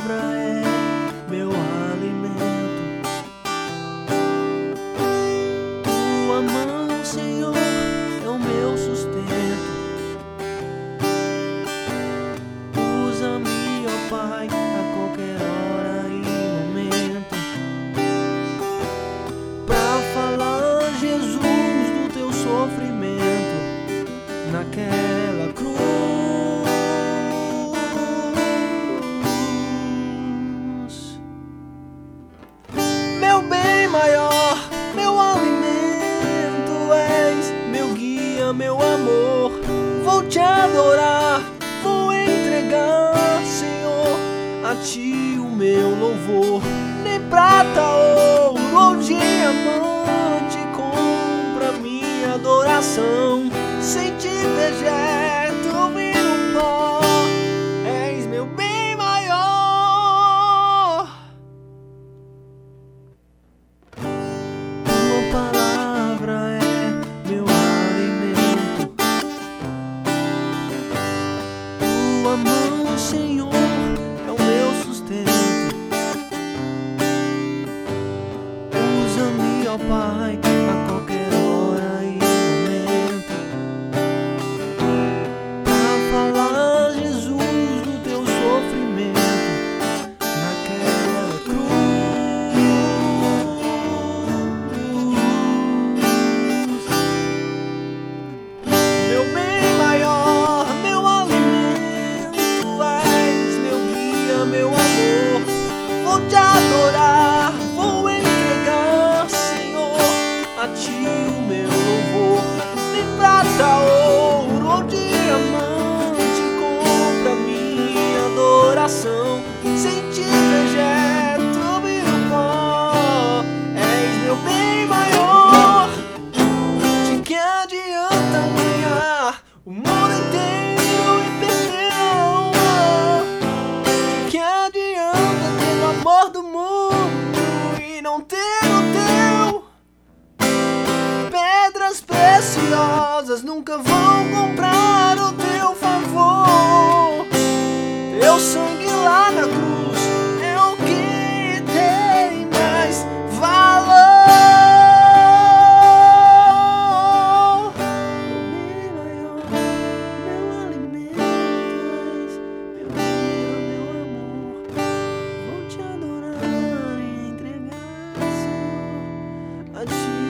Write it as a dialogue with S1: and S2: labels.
S1: palavra é meu alimento. Tua mão, Senhor, é o meu sustento. Usa-me, ó Pai, a qualquer hora e momento, pra falar, Jesus, do teu sofrimento naquela cruz. Meu bem maior, meu alimento és, meu guia, meu amor. Vou te adorar, vou entregar, Senhor, a ti o meu louvor. Nem prata, ouro ou diamante compra minha adoração. Sem ti dejeto, viro pó, és meu bem maior. Tua palavra é meu alimento. Tua mão, Senhor, é o meu sustento. Usa-me, ó Pai, a qualquer hora e momento, pra falar, Jesus, do teu sofrimento naquela cruz. Meu bem maior, meu alimento és, meu guia, meu amor. Vou te adorar, vou entregar, Senhor, a ti o meu louvor. Nem prata, ouro ou diamante compra minha adoração. Sem ti dejeto, viro pó, és meu bem maior. De que adianta ganhar o mundo inteiro e perder a alma? De que adianta ter o amor do mundo e não ter o teu? Pedras preciosas nunca vão comprar o teu favor. Teu sangue lá na cruz é o que tem mais valor. Meu bem maior, meu alimento és, meu guia, meu amor. Vou te adorar e entregar, Senhor, a ti